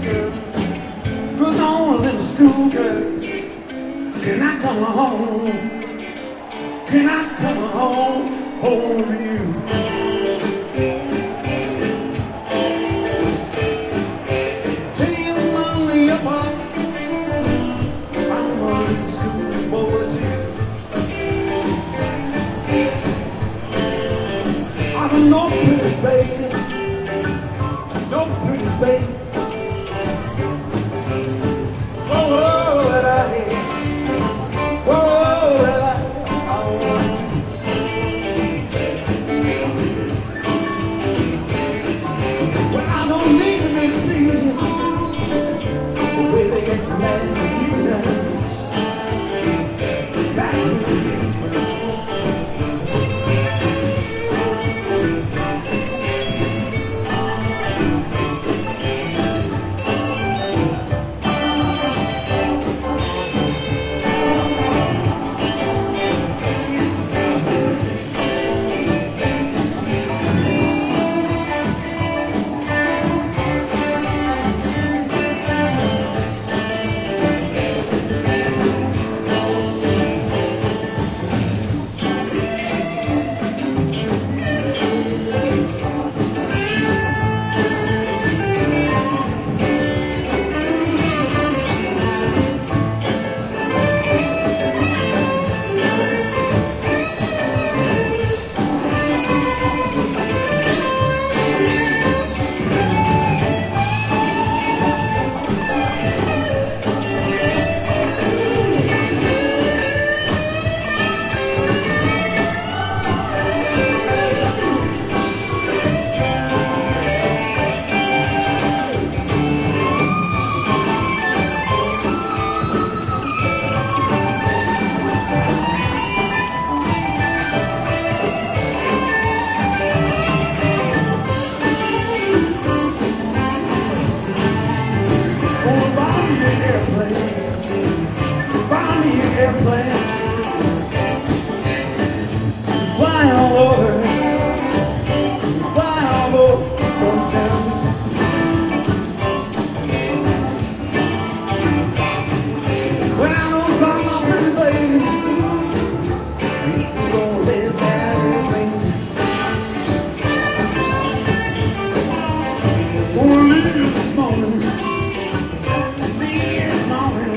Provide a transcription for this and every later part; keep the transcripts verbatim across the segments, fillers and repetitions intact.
girl. Good old little school girl. Can I come home? Can I come home home to you? Tell your mama your pop, I'm a little schoolboy too. I'm no pretty baby, no pretty baby. Oh, that I am. Oh, that I I want to do. Well, I don't need to displease you. The way they get mad at you now. Back with you. Airplane, fly all over, fly all over from town to town. When I don't find my pretty baby, we gonna live that airplane. Gonna leave this morning, leave this morning.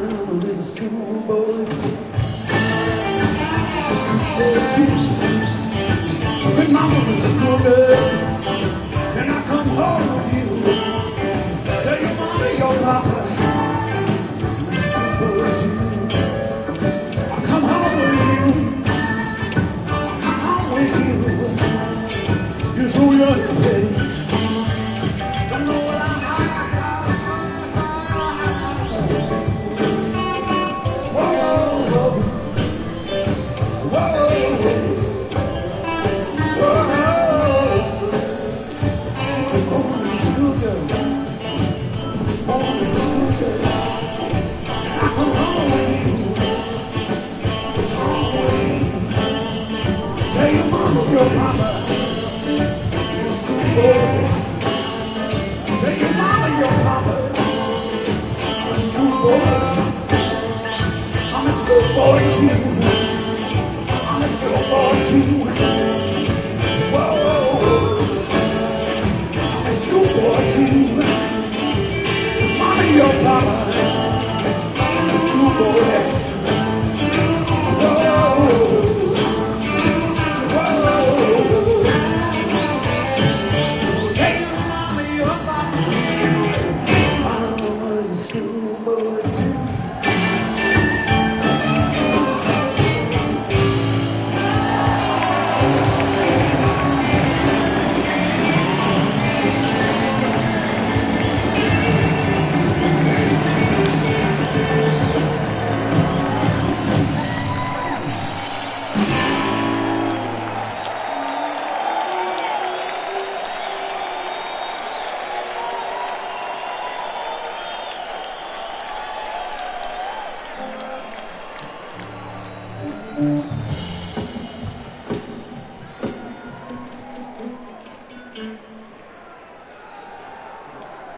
Schoolboy, schoolboy too. your mama, your schoolboy. Take your mama, your papa, I'm a schoolboy. I'm a schoolboy too. I'm a schoolboy too. Whoa, I'm a schoolboy too. Mama, your papa, I'm a schoolboy. Thank you.